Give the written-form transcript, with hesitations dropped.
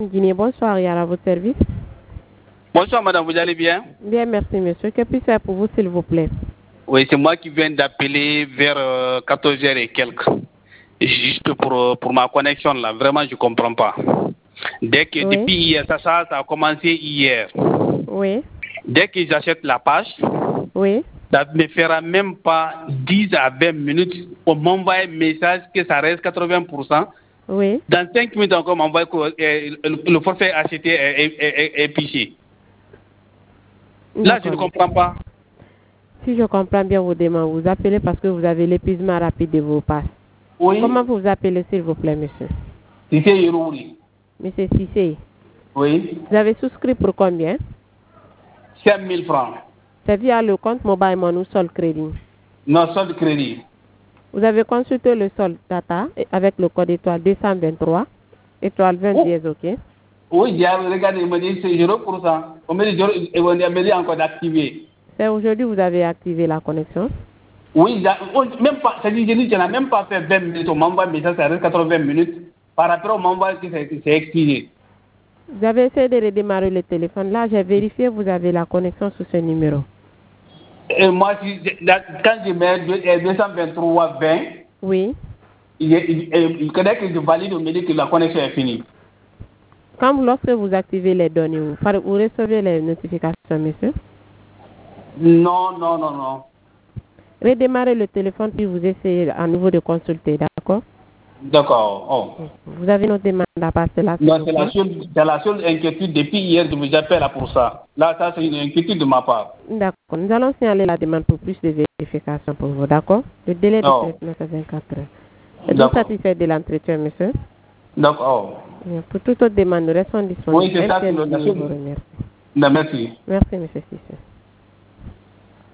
Guinée, bonsoir, il y a à votre service. Bonsoir madame, vous allez bien? Bien, merci monsieur. Que puis-je faire pour vous, s'il vous plaît? Oui, c'est moi qui viens d'appeler vers 14h et quelques. Juste pour ma connexion là, vraiment je comprends pas. Depuis hier, ça a commencé hier. Oui. Dès que j'achète la page, oui. Ça ne me fera même pas 10 à 20 minutes pour m'envoyer un message que ça reste 80%. Oui. Dans 5 minutes encore, m'envoie que le forfait acheté est piché. Là, je ne comprends pas. Si je comprends bien vos demandes, vous appelez parce que vous avez l'épuisement rapide de vos passes. Oui. Comment vous appelez, s'il vous plaît, monsieur? Cissé Yerouri. Monsieur Cissé. Oui. Vous avez souscrit pour combien? 5 000 francs. C'est via le compte Mobile Money ou Sol Crédit? Non, Sol Crédit. Vous avez consulté le Sol Data avec le code étoile 223, étoile 20 dièse, ok? Oui, j'ai regardé, il me dit c'est 0%. On me dit encore d'activer. C'est aujourd'hui vous avez activé la connexion? Oui, même pas, c'est-à-dire que je n'ai même pas fait 20 minutes, on m'envoie un message, ça reste 80 minutes. Par après, on m'envoie que c'est expiré. Vous avez essayé de redémarrer le téléphone. Là, j'ai vérifié, vous avez la connexion sur ce numéro. Et moi, quand je mets 223-20, oui. Il connaît que je valide, on me dit que la connexion est finie. Lorsque vous activez les données, vous recevez les notifications, monsieur? Non. Redémarrez le téléphone puis vous essayez à nouveau de consulter, d'accord? D'accord. Oh. Vous avez notre demande à passer là? Non, c'est la seule inquiétude. Depuis hier, je vous appelle pour ça. Là, ça, c'est une inquiétude de ma part. D'accord. Nous allons signaler la demande pour plus de vérification pour vous, d'accord? Le délai de traitement, c'est 24 heures. Êtes-vous satisfait de l'entretien, monsieur? D'accord. Pour toute autre demande, nous restons disponibles. Oui, c'est ça. Merci. Merci. Merci, monsieur Cissé.